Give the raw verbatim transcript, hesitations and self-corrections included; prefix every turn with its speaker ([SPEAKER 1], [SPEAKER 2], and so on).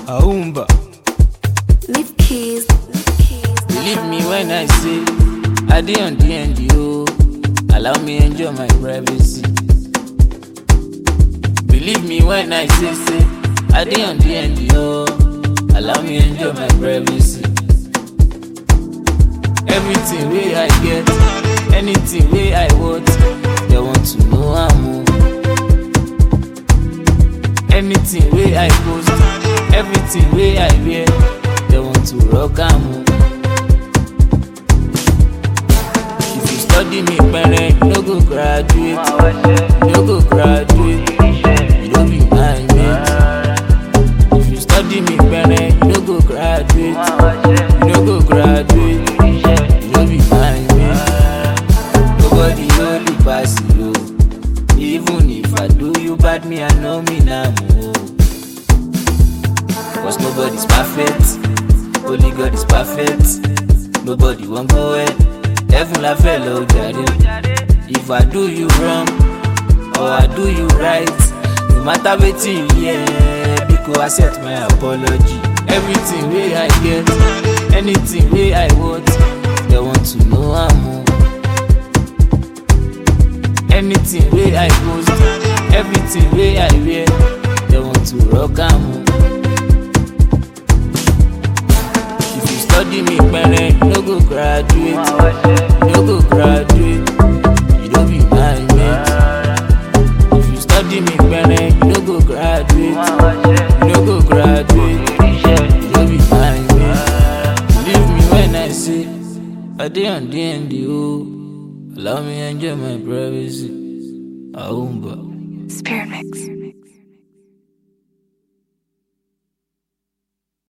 [SPEAKER 1] Aumba.
[SPEAKER 2] Leave keys.
[SPEAKER 3] Believe me when I say I dey on D N D O. Allow me enjoy my privacy. Believe me when I say say I dey on D N D O. Allow me enjoy my privacy. Everything wey I get, anything wey I want, they want to know I'm. Anything wey I post, everything wey I wear, they want to rock am. If you study me, parent, you no go graduate. You no go graduate. You no be my mate. If you study me, parent, you no go graduate. You no go graduate. You no be my mate. Nobody only pass you. Even if I do you bad, me I know me now. Cause nobody's perfect, only God is perfect. Nobody won't go ahead, heaven la fellow daddy. If I do you wrong, or I do you right, no matter wetin you hear, because I accept my apology. Everything wey I get, anything wey I want, they want to know I'm. Anything wey I post, everything wey I wear, they want to rock am. If you study me, parent, you no go graduate. You no go graduate. You no be my mate. If you study me, parent, you no go graduate. You no go graduate. You no be my mate. Believe me when I say I dey on D N D O. Allow me enjoy my privacy. Aumba.
[SPEAKER 2] Spirit mix.